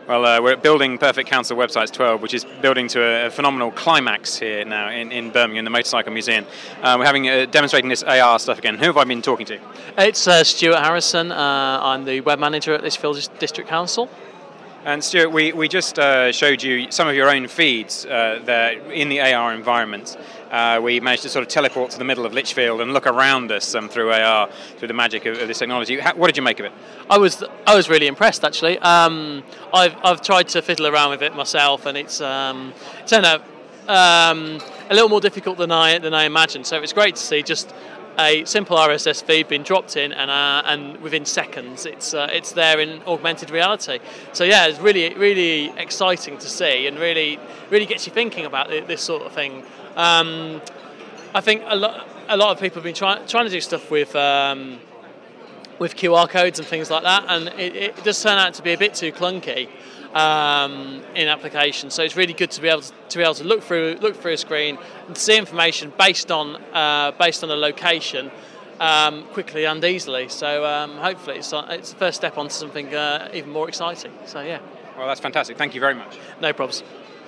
Well, we're at Building Perfect Council Websites 12, which is building to a phenomenal climax here now in Birmingham, the Motorcycle Museum. We're having demonstrating this AR stuff again. Who have I been talking to? It's Stuart Harrison. I'm the web manager at Lichfield District Council. And Stuart, we just showed you some of your own feeds there in the AR environment. We managed to sort of teleport to the middle of Lichfield and look around us through AR, through the magic of this technology. What did you make of it? I was really impressed, actually. I've tried to fiddle around with it myself, and it's turned out a little more difficult than I imagined. So it's great to see just a simple RSS feed being dropped in, and within seconds it's there in augmented reality. So yeah, it's really exciting to see, and really gets you thinking about this sort of thing. I think a lot of people have been trying to do stuff with QR codes and things like that, and it does turn out to be a bit too clunky in application. So it's really good to be able to look through a screen and see information based on a location quickly and easily. So hopefully it's the first step onto something even more exciting. So yeah. Well, that's fantastic. Thank you very much. No problems.